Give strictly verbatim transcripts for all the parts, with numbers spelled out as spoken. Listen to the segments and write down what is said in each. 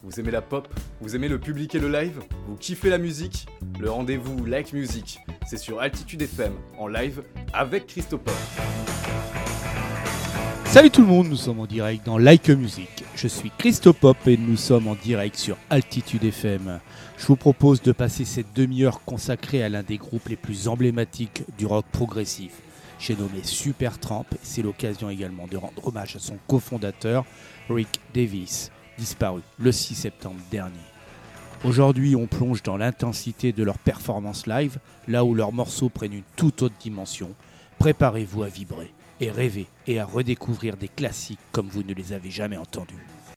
Vous aimez la pop? Vous aimez le public et le live? Vous kiffez la musique? Le rendez-vous Like Music, c'est sur Altitude F M, en live avec Christopop. Salut tout le monde, nous sommes en direct dans Like Music. Je suis Christopop et nous sommes en direct sur Altitude F M. Je vous propose de passer cette demi-heure consacrée à l'un des groupes les plus emblématiques du rock progressif. J'ai nommé Supertramp et c'est l'occasion également de rendre hommage à son cofondateur, Rick Davies, disparu le six septembre dernier. Aujourd'hui, on plonge dans l'intensité de leur performance live, là où leurs morceaux prennent une toute autre dimension. Préparez-vous à vibrer et rêver et à redécouvrir des classiques comme vous ne les avez jamais entendus.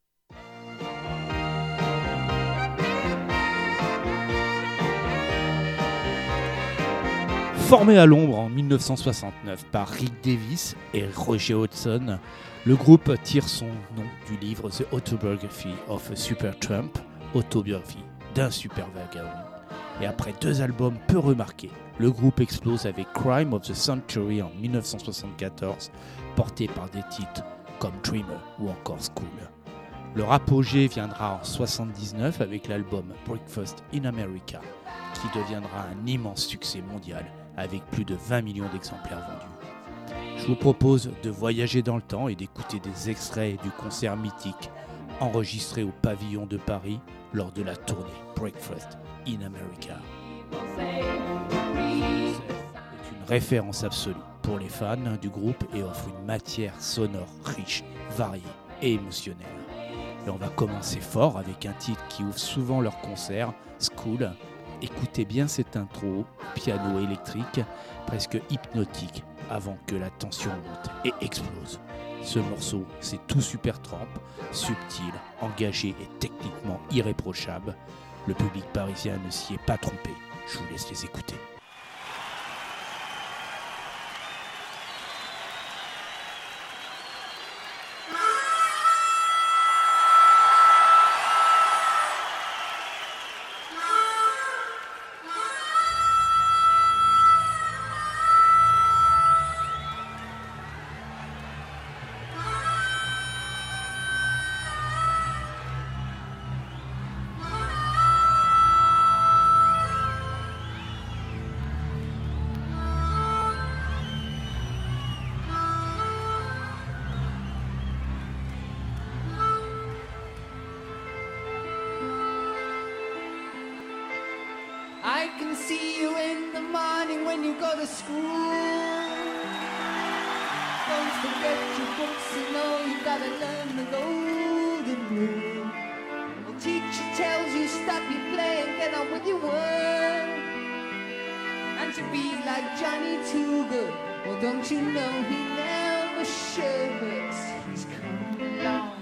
Formé à l'ombre en dix-neuf cent soixante-neuf par Rick Davies et Roger Hodgson, le groupe tire son nom du livre The Autobiography of a Supertramp, autobiographie d'un super vagabond. Et après deux albums peu remarqués, le groupe explose avec Crime of the Century en dix-neuf cent soixante-quatorze, porté par des titres comme Dreamer ou encore School. Leur apogée viendra en soixante-dix-neuf avec l'album Breakfast in America, qui deviendra un immense succès mondial avec plus de vingt millions d'exemplaires vendus. Je vous propose de voyager dans le temps et d'écouter des extraits du concert mythique enregistré au pavillon de Paris lors de la tournée Breakfast in America. C'est une référence absolue pour les fans du groupe et offre une matière sonore riche, variée et émotionnelle. Et on va commencer fort avec un titre qui ouvre souvent leurs concerts, School. Écoutez bien cette intro, piano électrique, presque hypnotique, avant que la tension monte et explose. Ce morceau, c'est tout Supertramp, subtil, engagé et techniquement irréprochable. Le public parisien ne s'y est pas trompé. Je vous laisse les écouter. I can see you in the morning when you go to school. Don't forget your books, you know you gotta learn the golden rule. The teacher tells you stop your play and get on with your work. And to be like Johnny Too Good, well don't you know he never shirks. He's coming along.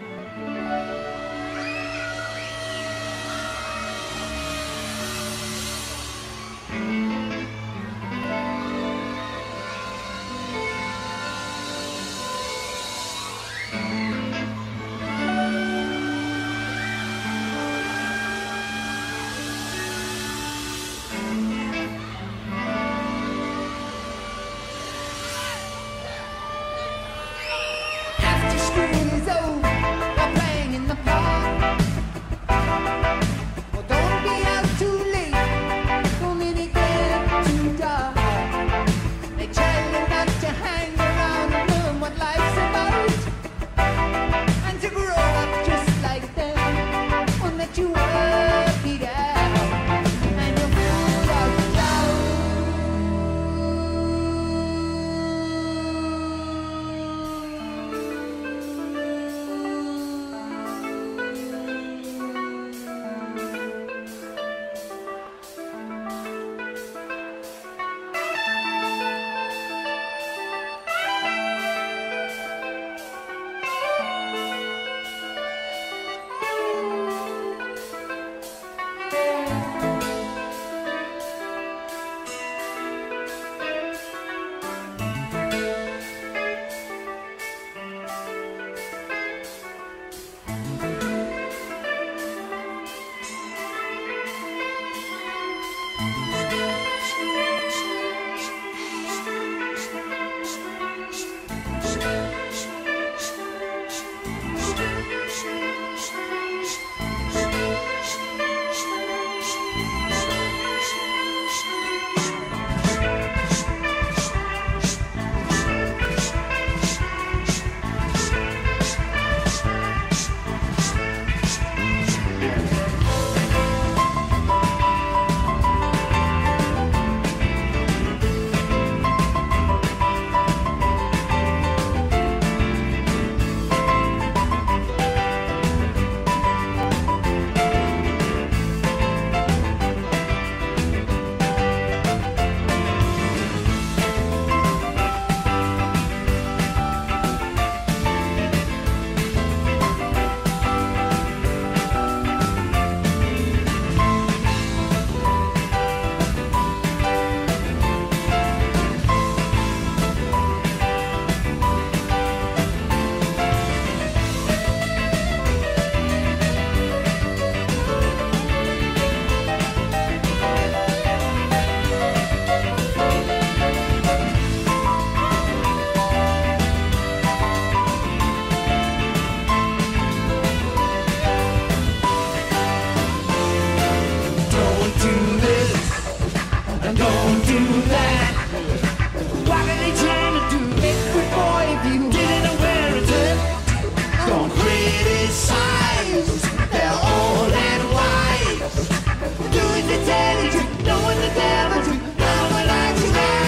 Don't do that. What are they trying to do? Liquid boy, if you didn't know where it's at, don't criticize. They're old and wise. Doing the telling you, knowing the devil to know what I do.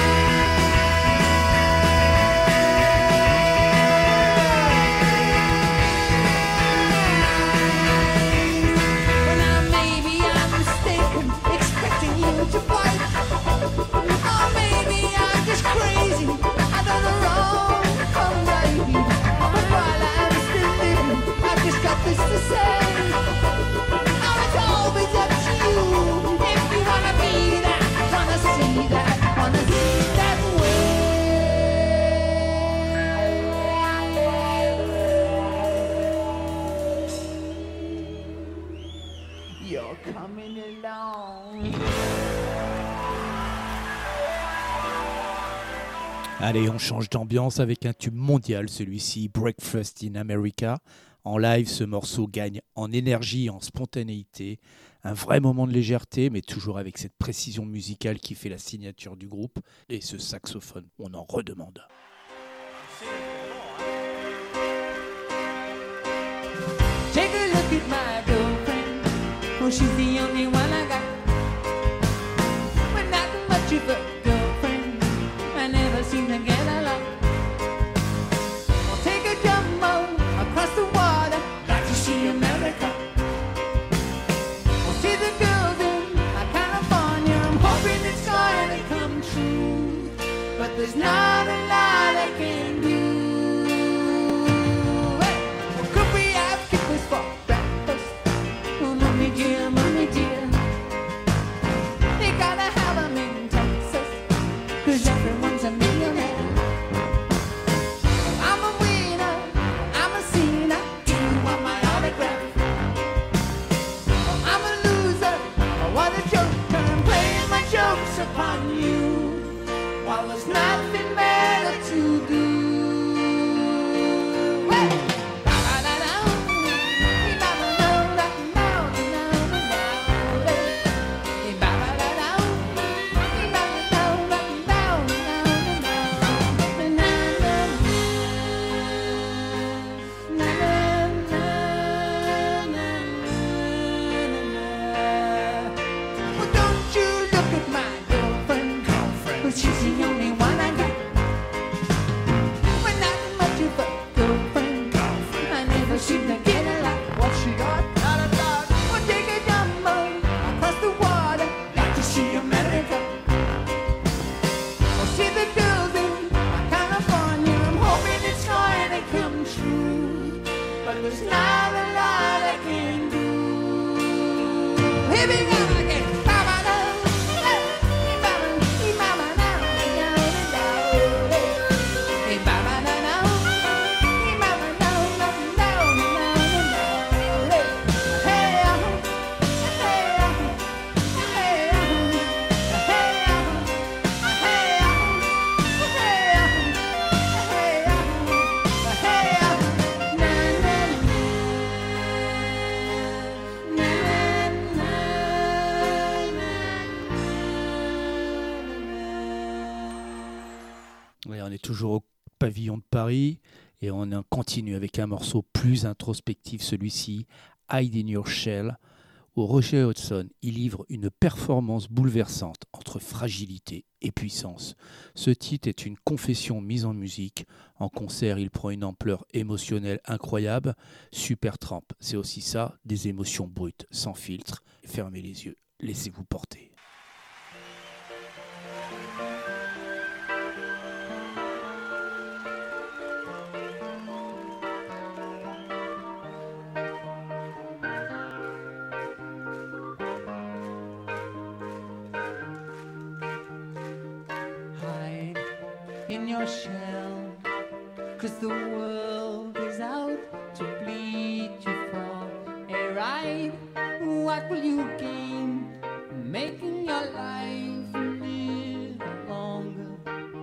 Well, now maybe I'm mistaken, expecting you to fight. Or maybe I'm just crazy. I don't know wrong from right. But while I'm still living, I've just got this to say. Oh, it's always up to you. If you wanna be that, wanna see that, wanna see that way. You're coming along. Allez, on change d'ambiance avec un tube mondial, celui-ci, Breakfast in America. En live, ce morceau gagne en énergie, en spontanéité, un vrai moment de légèreté, mais toujours avec cette précision musicale qui fait la signature du groupe. Et ce saxophone, on en redemande. Take a look at my girlfriend. Oh, she's the only one I got. We're not much of a girlfriend. I never seem to get along. I'll take a jumbo across the water, like to see America. I'll see the girls in California. I'm hoping it's going to come true, but there's not a lot I can do. Hey, well, could we have kippers for breakfast? Oh, mommy dear, mommy dear. They gotta have 'em in Texas, 'cause everyone's a millionaire. I'm a winner, I'm a sinner. Do you want my autograph? I'm a loser, what a joke. I'm playing my jokes upon you, while there's nothing better to do. Hey! Ba-ba-da-da, ba-ba-da-da, ba-ba-da-da, ba-ba-da-da, well, don't you look at my girlfriend, girlfriend. She's the only one I got. We're not much of a girlfriend, girlfriend. I never seem to get a lot. What she got? Not a lot. We'll take a jumbo across the water, like to see America. We'll see the girls in California. I'm hoping it's going to come true, but there's not a lot I can do. Here we go again. Ba-ba-da, hey, ba-ba, ee-ba-ba-da, da-da-da, hey, ba-ba-da-da, ee-ba-ba-da, da-da-da, hey, hey, ah, hey, ah, hey, ah, hey, ah, hey, ah, hey, ah, hey, ah, hey, ah, na, na, na, Ouais, on est toujours au pavillon de Paris et on en continue avec un morceau plus introspectif, celui-ci, Hide in Your Shell, où Roger Hodgson y livre une performance bouleversante entre fragilité et puissance. Ce titre est une confession mise en musique. En concert, il prend une ampleur émotionnelle incroyable. Supertramp, c'est aussi ça, des émotions brutes, sans filtre. Fermez les yeux, laissez-vous porter. Hide in your shell, 'cause the world is out to bleed you for a ride. What will you gain making your life a little longer?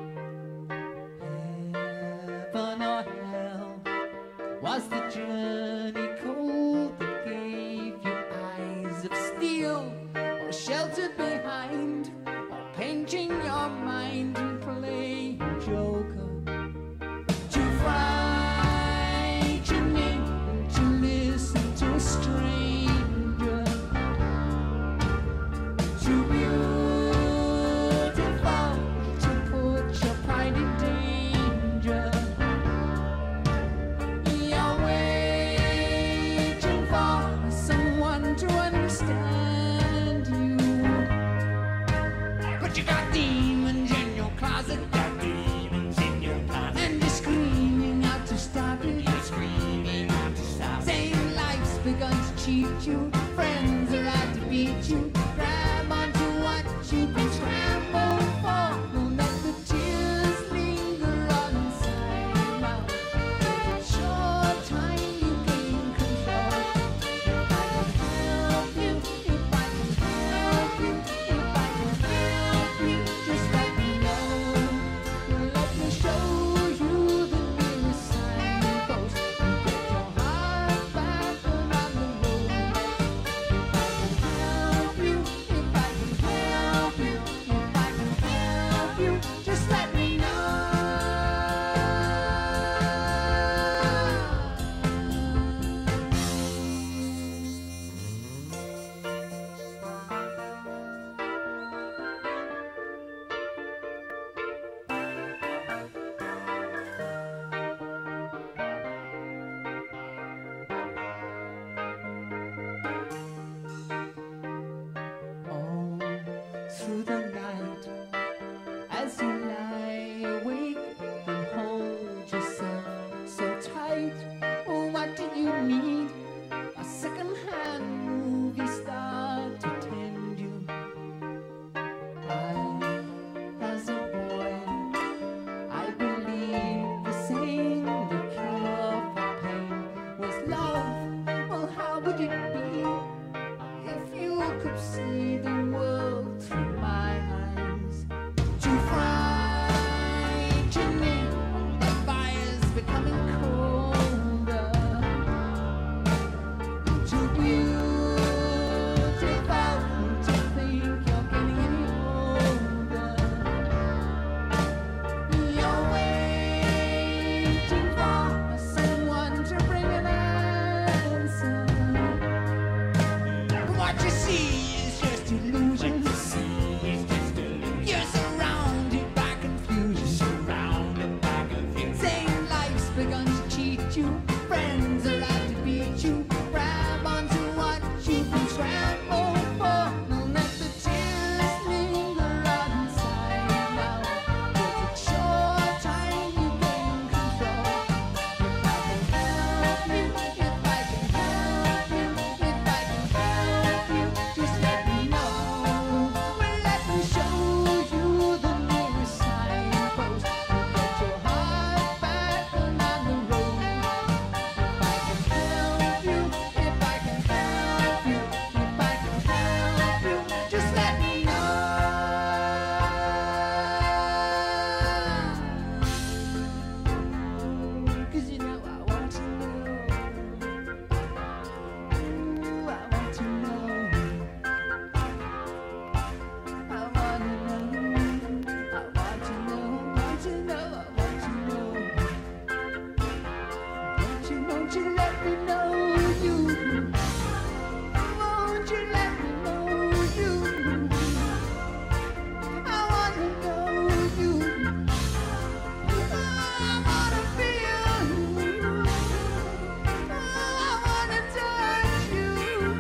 Heaven or hell, was the journey cold that gave you eyes of steel, or sheltered behind, or pain changing your mind and playing Joker. Too frightening to listen to a stranger. Too beautiful to put your pride in danger. You're waiting for someone to understand you, but you got demons in your closet, got demons in your closet, and you're screaming out to stop it. You're screaming out to stop it. Saying life's begun to cheat you, friends are out to beat you. Grab onto what you've been scrambled for. Don't let the tears linger on inside now. It's your time you gain control. If I can help you, if I can help you, if I can help you, just let me know. Let me show you the nearest signpost. You get your heart back on the road. If I can help you, if I can help you, if I can help you, just let me know. All through the night, as you lie awake and hold yourself so tight. Oh, what do you need? A second-hand movie star to tend you. I, as a boy, I believed the same. The cure for pain was love. Well, how would it be if you could see the world through my eyes? Too frightening, the fire's becoming colder. Too beautiful to think you're getting any older. You're waiting for someone to bring an answer. What you see is just illusion. You're surrounded by confusion. Surrounded by confusion. Saying life's begun to cheat you. Friends are out to beat you. Grab onto what you've been scrambled for. Don't let the tears linger on inside now. 'Cause it's your time you gain control. If I can help you, if I can help you, if I can help you, just let me know. Well, let me show you the nearest signpost. You get your heart back on the road. If I can help you, if I can help you, if I can help you, just let me know. 'Cause you know I want to know. Ooh, I want to know. I wanna know. I want to know. Want to know. I want to know. Won't you, won't you let me know you? Won't you let me know you? I wanna know you. I wanna feel you. I wanna touch you.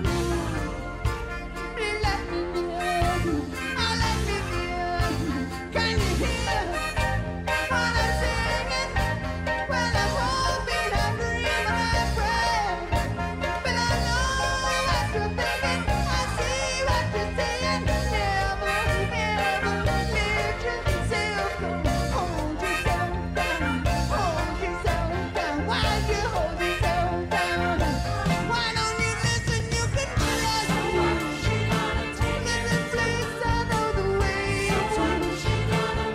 Please let me know you. Oh, let me feel you. Can you hear what I'm singing? When I'm hoping, I'm dreaming, I pray. But I know what you're thinking. I see what you're saying. Never, never let yourself go. Hold yourself down. Hold yourself down. Why you hold yourself down? Why don't you listen? You can trust me. Listen, please, I know the way to.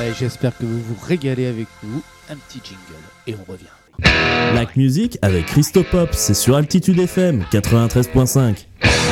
Ouais, j'espère que vous vous régalez avec nous. Un petit jingle et on revient. Like Music avec Christopop, c'est sur Altitude F M quatre-vingt-treize virgule cinq.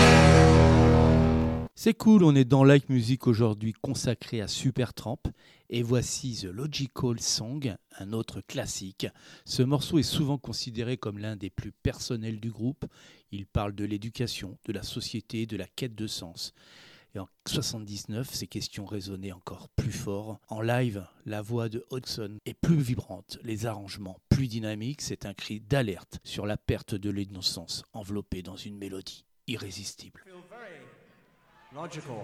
C'est cool, on est dans Like Music aujourd'hui consacré à Supertramp. Et voici The Logical Song, un autre classique. Ce morceau est souvent considéré comme l'un des plus personnels du groupe. Il parle de l'éducation, de la société, de la quête de sens. Et en soixante-dix-neuf, ces questions résonnaient encore plus fort. En live, la voix de Hudson est plus vibrante, les arrangements plus dynamiques. C'est un cri d'alerte sur la perte de l'innocence enveloppée dans une mélodie irrésistible. Logical.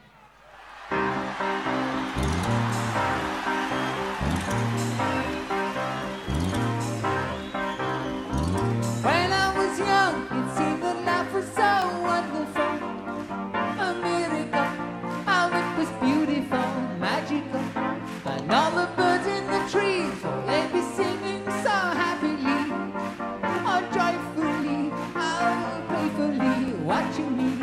When I was young, it seemed that life was so wonderful, a miracle, how it was beautiful, magical, and all the birds in the trees, oh, they'd be singing so happily, oh, joyfully, oh, playfully, watching me.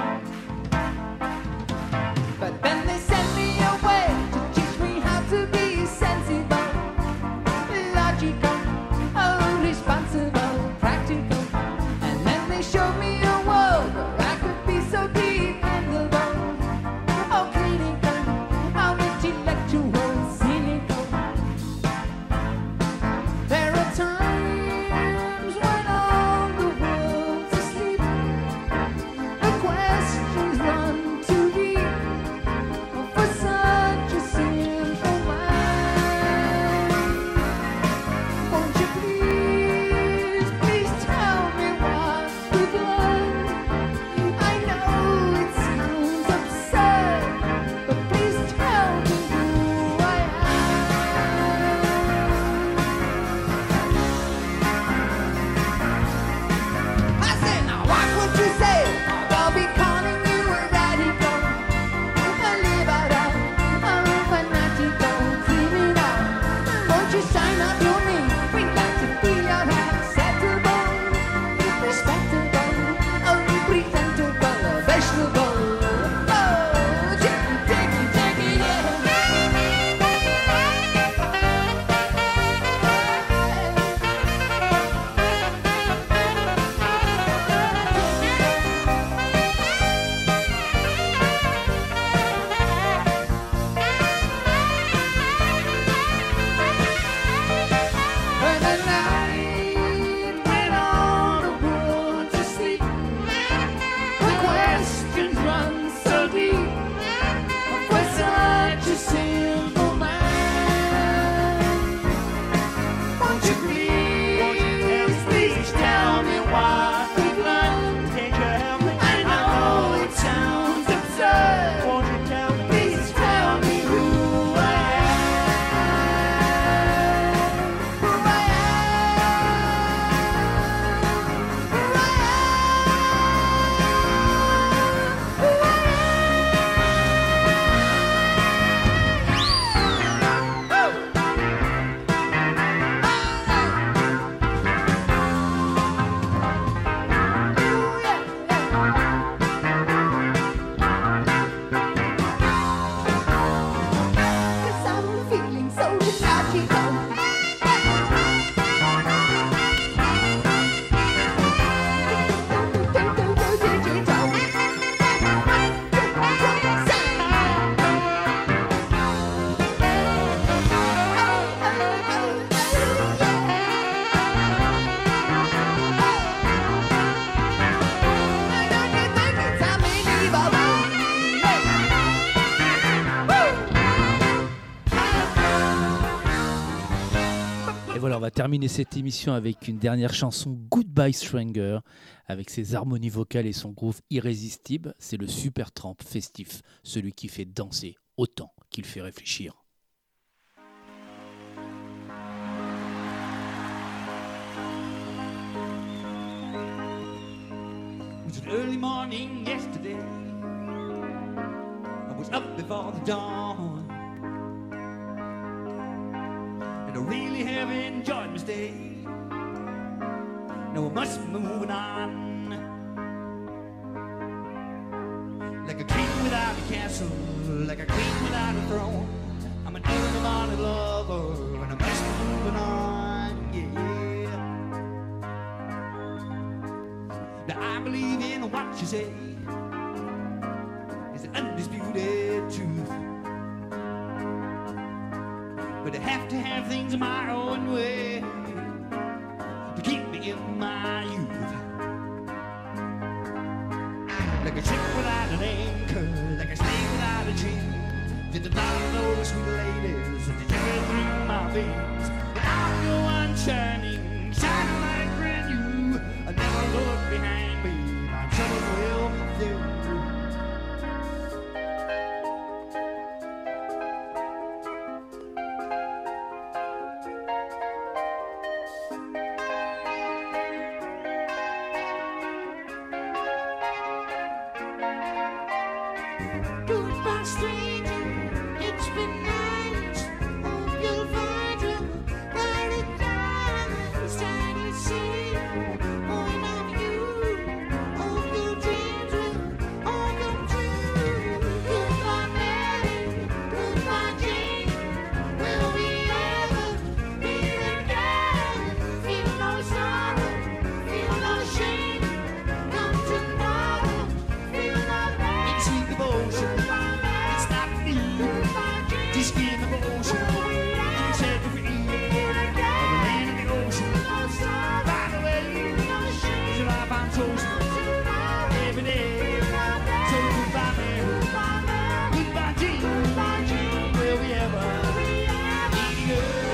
But then they sent me away to teach me how to be sensible, logical, oh, responsible, practical. And then they showed me a world where I could be so dependable, oh, clinical, oh, intellectual, cynical. There are times when all the world's asleep, the questions run too deep for such a simple mind. Won't you please, please tell me what we've learned? I know it sounds absurd, but please tell me who I am. I said, now what would you say? I'll be calling you a radical, a liberal, a fanatical, criminal. Won't you sign up your name? We'd like to feel your acceptable, respectable, unpresentable, vegetable. Oh, take it, take it, take it, When the night went all the world to sleep, the questions run so deep for such a simple mind. Won't you please, please tell me what we've learned? Can't you help me? I know it sounds absurd. Won't you tell me? Please tell me who I am. Who I am. Who I am. Who I Cause I'm feeling so logical. Et voilà, on va terminer cette émission avec une dernière chanson, Goodbye Stranger, avec ses harmonies vocales et son groove irrésistible. C'est le Supertramp festif, celui qui fait danser autant qu'il fait réfléchir. It was an early morning yesterday. I was up before the dawn, and I really have enjoyed my stay. Now I must be moving on, like a king without a castle, like a queen without a throne. I'm an early morning lover, and I'm just moving on, yeah. Now I believe in what you say is the undisputed truth, but I have to have things my own way to keep me in my youth. Like a ship without an anchor, like a snake without a chain. Did the bottom know the sweet ladies that you through my veins? But I'm the one shining, shining like brand new. I never look behind me, my troubles will be through. Goodbye, stranger. It's been nice. Hope you'll find your paradise. Trying to see point of view. Hope your dreams will all come true. Goodbye, Mary. Goodbye, Jane. Will we ever meet again? Feel no sorrow. Feel no shame. Come tomorrow. Feel no pain. It's sweet devotion, it's not me. Just give me devotion, you set me free. Of the land and the ocean, by the way, is a life I'm chosen every day. So goodbye, Mary, goodbye, Jean. Will we ever meet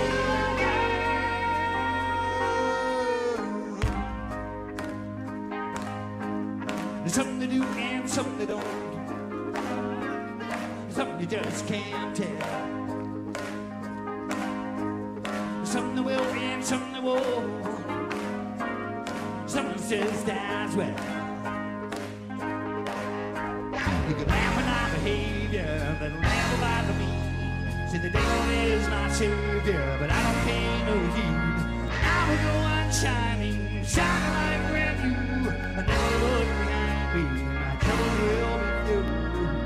again? There's something to do and something to don't. Something you just can't tell. Something that will and something that won't. Something says that's well. You can laugh at my behavior, but never bother me. See, the devil is my savior, but I don't pay no heed. I will go on shining, shining like brand new. I never look behind me, my trouble will be through.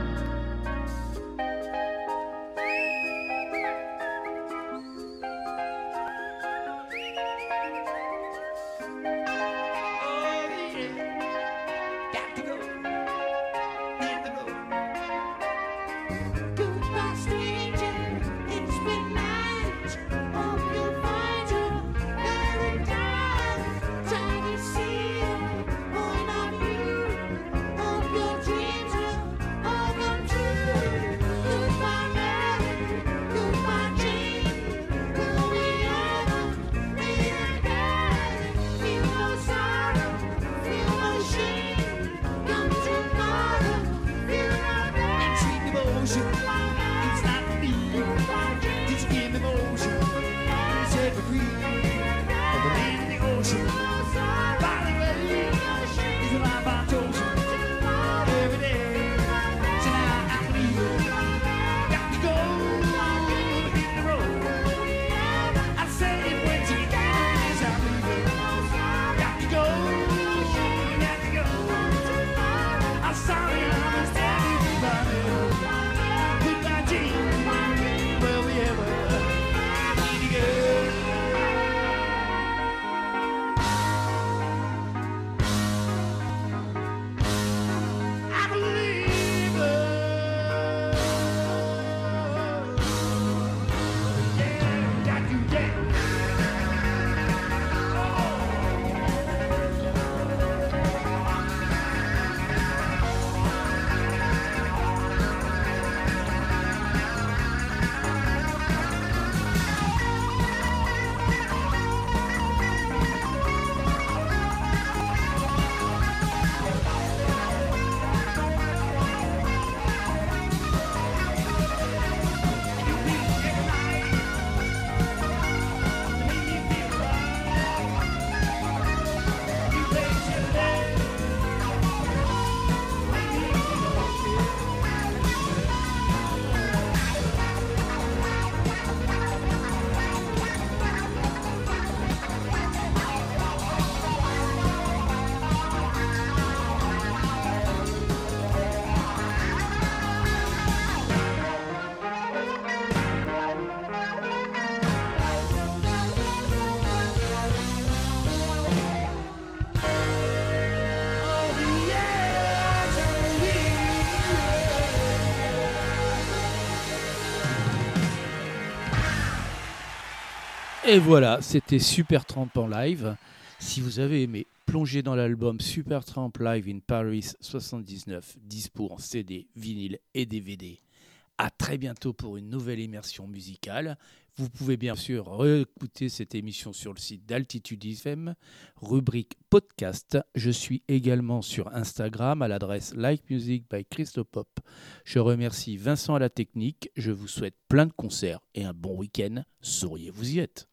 Goodbye, stranger. It's been nice. Hope you'll find your paradise. Try to see your point of view. Hope your dreams will all come true. Goodbye, Mary. Goodbye, Jane. Will we ever meet again? Feel no sorrow. Feel no shame. Come tomorrow. Feel no pain. It's sweet devotion, it's not me. Just give me motion, set me free. Of the land and the ocean, by the way, is a life I'm chosen every day. So now I leave, got to go, hit the road. I say it when she gets I'm leaving. Got to go, got to go. I'm sorry, I'm standing by me. Goodbye, Jean. Will we ever meet again? I believe her. Yeah, got you, yeah. Et voilà, c'était Supertramp en live. Si vous avez aimé, plongez dans l'album Supertramp Live in Paris soixante-dix-neuf, dispo en C D, vinyle et D V D. À très bientôt pour une nouvelle immersion musicale. Vous pouvez bien sûr réécouter cette émission sur le site d'Altitude F M, rubrique podcast. Je suis également sur Instagram à l'adresse Like Music by Christopop. Je remercie Vincent à la technique. Je vous souhaite plein de concerts et un bon week-end. Souriez, vous y êtes.